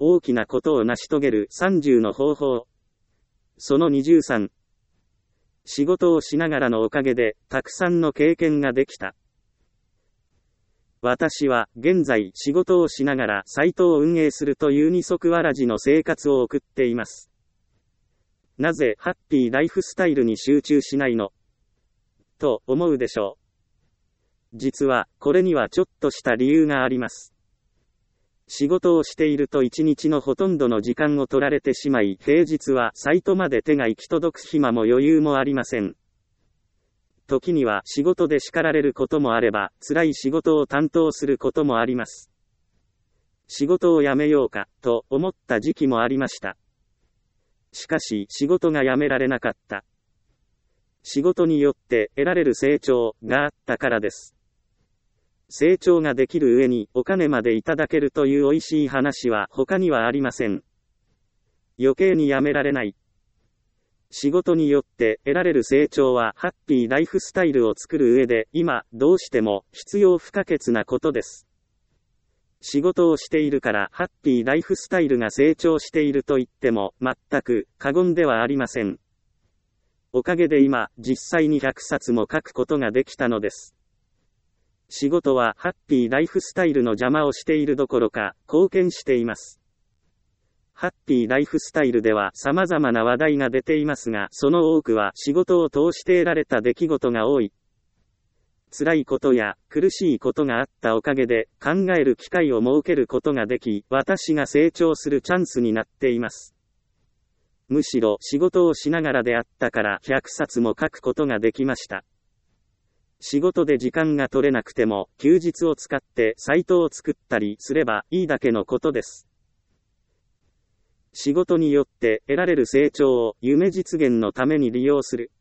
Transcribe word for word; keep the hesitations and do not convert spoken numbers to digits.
大きなことを成し遂げるさんじゅうの方法。そのにじゅうさん。仕事をしながらのおかげで、たくさんの経験ができた。私は、現在、仕事をしながら、サイトを運営するという二足わらじの生活を送っています。なぜ、ハッピーライフスタイルに集中しないの？と、思うでしょう。実は、これにはちょっとした理由があります。仕事をしていると一日のほとんどの時間を取られてしまい、平日はサイトまで手が行き届く暇も余裕もありません。時には仕事で叱られることもあれば、辛い仕事を担当することもあります。仕事を辞めようか、と思った時期もありました。しかし、仕事が辞められなかった。仕事によって得られる成長があったからです。成長ができる上にお金までいただけるという美味しい話は他にはありません。余計にやめられない。仕事によって得られる成長はハッピーライフスタイルを作る上で今どうしても必要不可欠なことです。仕事をしているからハッピーライフスタイルが成長していると言っても全く過言ではありません。おかげで今実際にひゃくさつも書くことができたのです。仕事はハッピーライフスタイルの邪魔をしているどころか貢献しています。ハッピーライフスタイルでは様々な話題が出ていますが、その多くは仕事を通して得られた出来事が多い。辛いことや苦しいことがあったおかげで考える機会を設けることができ、私が成長するチャンスになっています。むしろ仕事をしながらであったからひゃくさつも書くことができました。仕事で時間が取れなくても、休日を使ってサイトを作ったりすればいいだけのことです。仕事によって得られる成長を夢実現のために利用する。